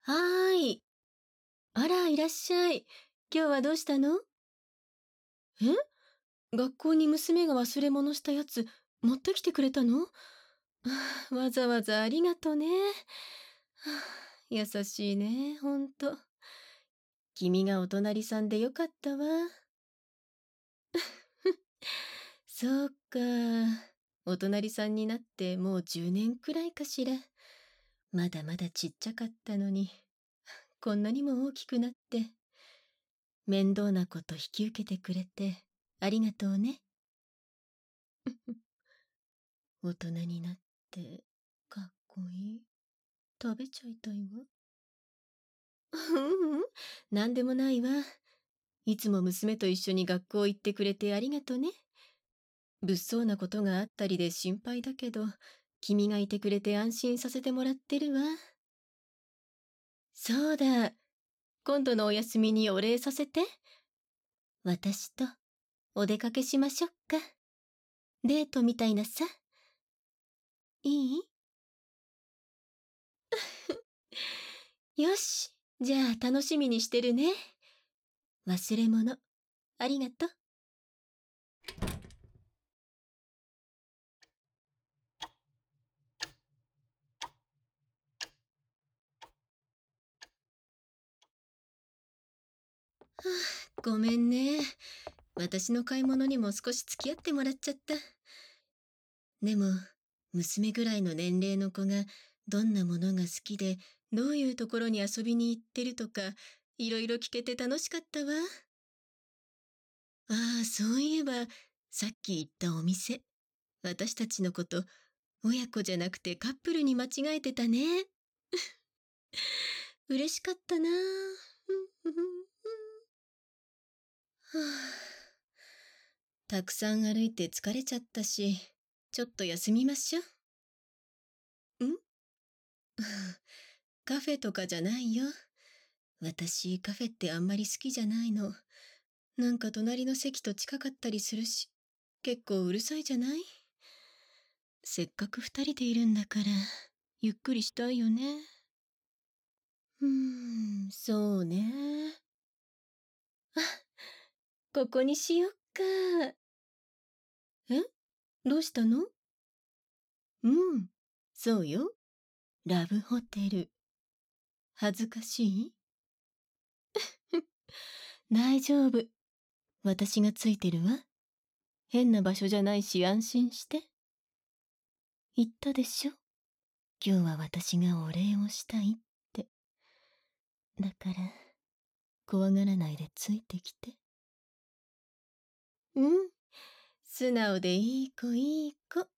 はーい。あら、いらっしゃい。今日はどうしたの？え？学校に娘が忘れ物したやつ、持ってきてくれたの？わざわざありがとね。優しいね、ほんと。君がお隣さんでよかったわ。そうか。お隣さんになってもう10年くらいかしら。まだまだちっちゃかったのに、こんなにも大きくなって。面倒なこと引き受けてくれてありがとうね。大人になってかっこいい。食べちゃいたいわ。ううん、なんでもないわ。いつも娘と一緒に学校行ってくれてありがとね。物騒なことがあったりで心配だけど、君がいてくれて安心させてもらってるわ。そうだ、今度のお休みにお礼させて。私とお出かけしましょっか。デートみたいなさ。いい？よし、じゃあ楽しみにしてるね。忘れ物、ありがとう。ごめんね。私の買い物にも少し付き合ってもらっちゃった。でも、娘ぐらいの年齢の子がどんなものが好きで、どういうところに遊びに行ってるとか、いろいろ聞けて楽しかったわ。ああ、そういえば、さっき言ったお店、私たちのこと、親子じゃなくてカップルに間違えてたね。嬉しかったな。はあ、たくさん歩いて疲れちゃったし、ちょっと休みましょう。カフェとかじゃないよ。私、カフェってあんまり好きじゃないの。なんか隣の席と近かったりするし、結構うるさいじゃない？せっかく二人でいるんだから、ゆっくりしたいよね。そうね。あ、ここにしよっか。え？どうしたの？うん、そうよ。ラブホテル。恥ずかしい？大丈夫。私がついてるわ。変な場所じゃないし安心して。言ったでしょ。今日は私がお礼をしたいって。だから、怖がらないでついてきて。うん。素直でいい子いい子。